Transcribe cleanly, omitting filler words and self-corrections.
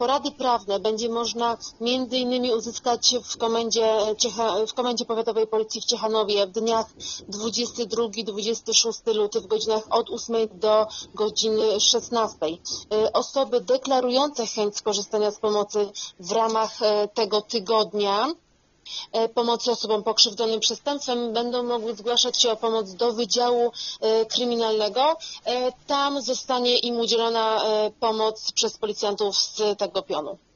Porady prawne będzie można między innymi uzyskać w Komendzie Powiatowej Policji w Ciechanowie w dniach 22-26 luty w godzinach od 8 do godziny 16. Osoby deklarujące chęć skorzystania z pomocy w ramach tego tygodnia pomocy osobom pokrzywdzonym przestępstwem będą mogły zgłaszać się o pomoc do Wydziału Kryminalnego. Tam zostanie im udzielona pomoc przez policjantów z tego pionu.